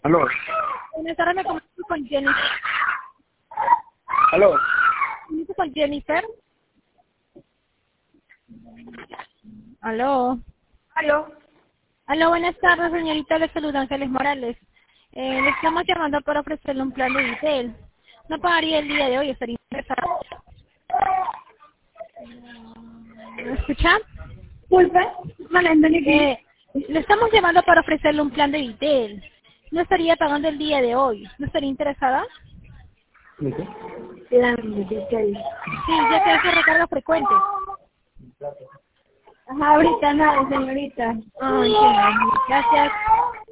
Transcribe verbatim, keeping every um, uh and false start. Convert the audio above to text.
Aló. Buenas tardes, me comunico con Jennifer. Aló. ¿Me comunico con Jennifer? Aló. Aló. Aló, buenas tardes, señorita. Le saluda Ángeles Morales. Eh, le estamos llamando para ofrecerle un plan de Vitel. No pagaría el día de hoy, estaría interesado. ¿Me escucha? Disculpe, no le entendí bien. Eh, le estamos llamando para ofrecerle un plan de Vitel. No estaría pagando el día de hoy. ¿No estaría interesada? ¿Listo? Plan de Vitel. Sí, ya que hace recarga frecuente. Ajá, ahorita nada, señorita. Ah, entiendo. Gracias.